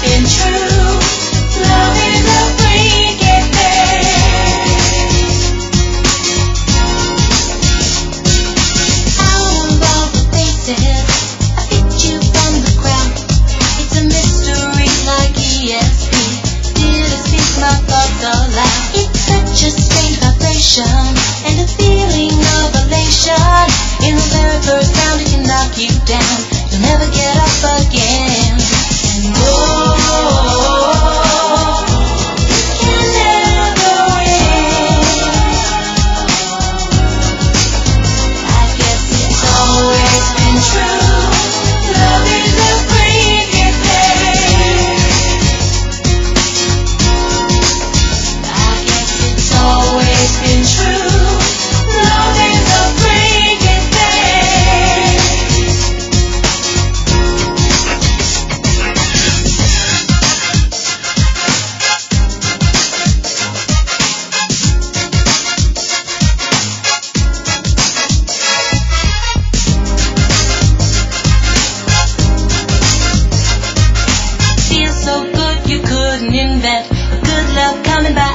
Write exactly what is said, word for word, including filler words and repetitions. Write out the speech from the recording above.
been true. Love is a freaky thing. Out of all the faces, I picked you from the crowd. It's a mystery like E S P. Didn't speak my thoughts aloud. It's such a strange vibration and a feeling of elation. In the very first round it can knock you down. You'll never get up again. And oh, you can never win. I guess it's always been true. Love is a freaky thing. I guess it's always been true. Love is a freaky thing. Feels so good you couldn't invent a good love coming by